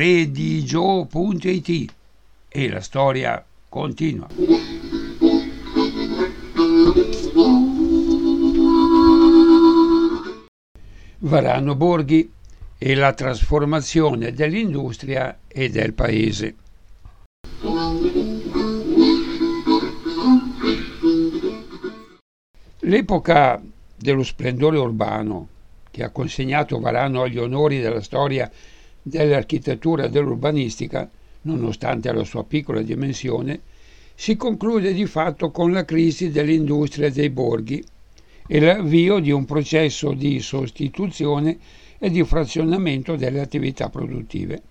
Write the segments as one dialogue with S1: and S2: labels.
S1: redigio.it e la storia continua. Varano Borghi e la trasformazione dell'industria e del paese. L'epoca dello splendore urbano che ha consegnato Varano agli onori della storia dell'architettura e dell'urbanistica, nonostante la sua piccola dimensione, si conclude di fatto con la crisi dell'industria dei borghi e l'avvio di un processo di sostituzione e di frazionamento delle attività produttive.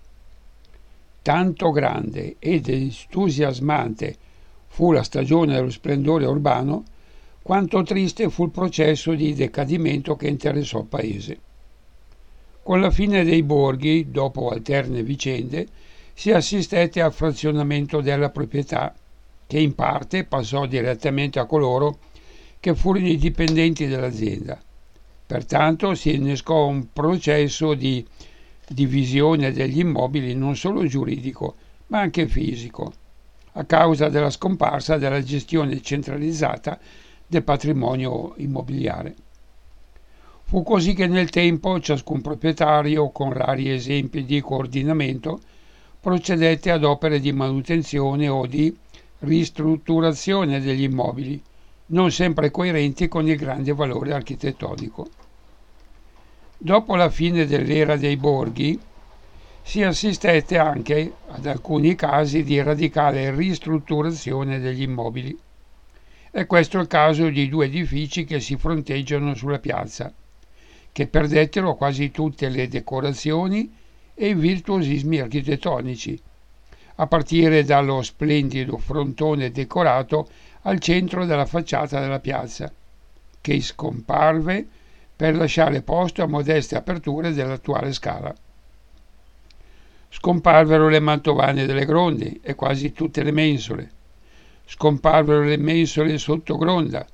S1: Tanto grande ed entusiasmante fu la stagione dello splendore urbano, quanto triste fu il processo di decadimento che interessò il paese. Con la fine dei borghi, dopo alterne vicende, si assistette al frazionamento della proprietà, che in parte passò direttamente a coloro che furono i dipendenti dell'azienda. Pertanto si innescò un processo di divisione degli immobili non solo giuridico, ma anche fisico, a causa della scomparsa della gestione centralizzata del patrimonio immobiliare. Fu così che nel tempo ciascun proprietario, con rari esempi di coordinamento, procedette ad opere di manutenzione o di ristrutturazione degli immobili, non sempre coerenti con il grande valore architettonico. Dopo la fine dell'era dei borghi, si assistette anche ad alcuni casi di radicale ristrutturazione degli immobili. È questo il caso di due edifici che si fronteggiano sulla piazza, che perdettero quasi tutte le decorazioni e i virtuosismi architettonici, a partire dallo splendido frontone decorato al centro della facciata della piazza, che scomparve per lasciare posto a modeste aperture dell'attuale scala. Scomparvero le mantovane delle gronde e quasi tutte le mensole. Scomparvero le mensole sotto gronda.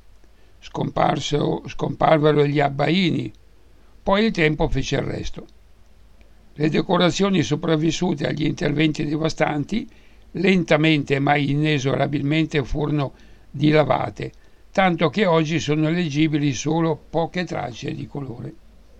S1: Scomparvero gli abbaini. Poi il tempo fece il resto. Le decorazioni sopravvissute agli interventi devastanti lentamente ma inesorabilmente furono dilavate, tanto che oggi sono leggibili solo poche tracce di colore.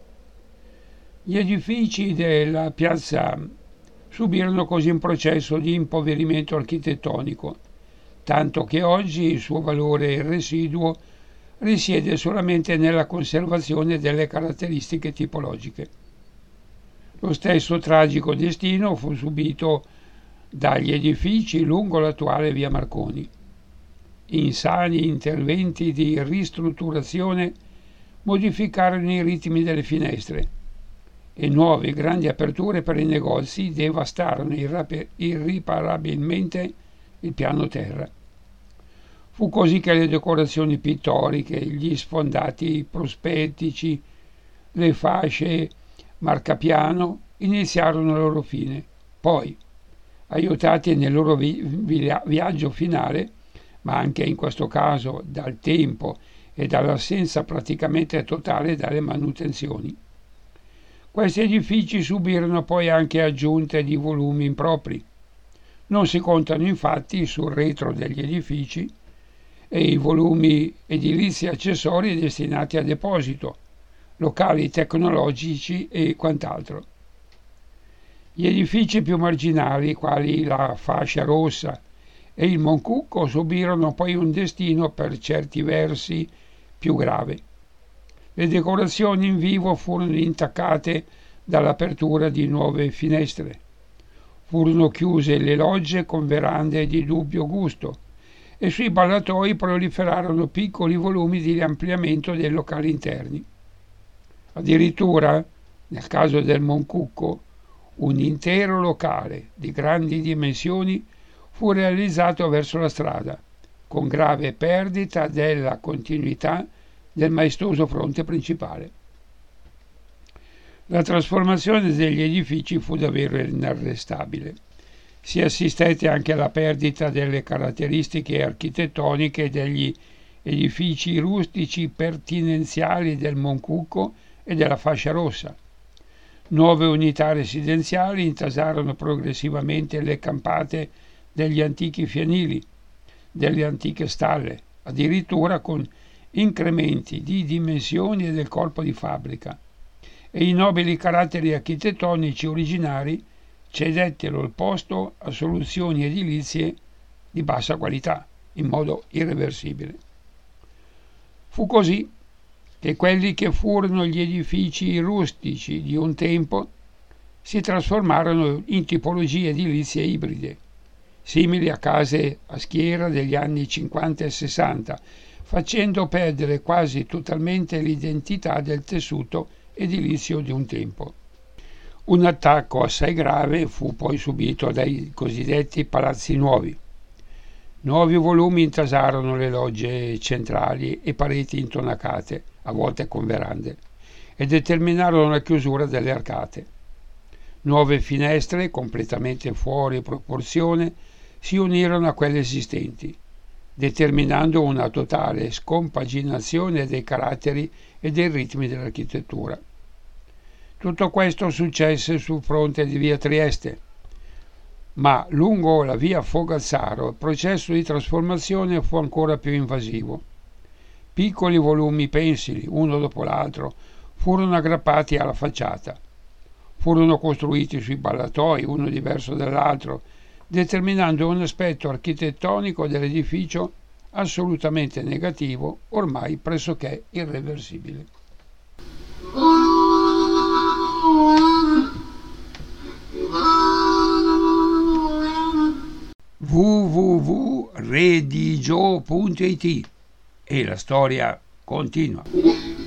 S1: Gli edifici della piazza subirono così un processo di impoverimento architettonico, tanto che oggi il suo valore residuo risiede solamente nella conservazione delle caratteristiche tipologiche. Lo stesso tragico destino fu subito dagli edifici lungo l'attuale via Marconi. Insani interventi di ristrutturazione modificarono i ritmi delle finestre e nuove grandi aperture per i negozi devastarono irriparabilmente il piano terra. Fu così che le decorazioni pittoriche, gli sfondati prospettici, le fasce marcapiano iniziarono la loro fine. Poi, aiutati nel loro viaggio finale, ma anche in questo caso dal tempo e dall'assenza praticamente totale dalle manutenzioni, questi edifici subirono poi anche aggiunte di volumi impropri. Non si contano infatti sul retro degli edifici e i volumi edilizi accessori destinati a deposito, locali tecnologici e quant'altro. Gli edifici più marginali, quali la Fascia Rossa e il Moncucco, subirono poi un destino per certi versi più grave. Le decorazioni in vivo furono intaccate dall'apertura di nuove finestre. Furono chiuse le logge con verande di dubbio gusto e sui ballatoi proliferarono piccoli volumi di ampliamento dei locali interni. Addirittura, nel caso del Moncucco, un intero locale di grandi dimensioni fu realizzato verso la strada, con grave perdita della continuità del maestoso fronte principale. La trasformazione degli edifici fu davvero inarrestabile. Si assistette anche alla perdita delle caratteristiche architettoniche degli edifici rustici pertinenziali del Moncucco e della Fascia Rossa. Nuove unità residenziali intasarono progressivamente le campate degli antichi fienili, delle antiche stalle, addirittura con incrementi di dimensioni del corpo di fabbrica, e i nobili caratteri architettonici originari cedettero il posto a soluzioni edilizie di bassa qualità, in modo irreversibile. Fu così che quelli che furono gli edifici rustici di un tempo si trasformarono in tipologie edilizie ibride, simili a case a schiera degli anni 50 e 60, facendo perdere quasi totalmente l'identità del tessuto edilizio di un tempo. Un attacco assai grave fu poi subito dai cosiddetti palazzi nuovi. Nuovi volumi intasarono le logge centrali e pareti intonacate, a volte con verande, e determinarono la chiusura delle arcate. Nuove finestre, completamente fuori proporzione, si unirono a quelle esistenti, determinando una totale scompaginazione dei caratteri e dei ritmi dell'architettura. Tutto questo successe sul fronte di via Trieste, ma lungo la via Fogazzaro il processo di trasformazione fu ancora più invasivo. Piccoli volumi pensili, uno dopo l'altro, furono aggrappati alla facciata. Furono costruiti sui ballatoi, uno diverso dall'altro, determinando un aspetto architettonico dell'edificio assolutamente negativo, ormai pressoché irreversibile. www.redigio.it e la storia continua.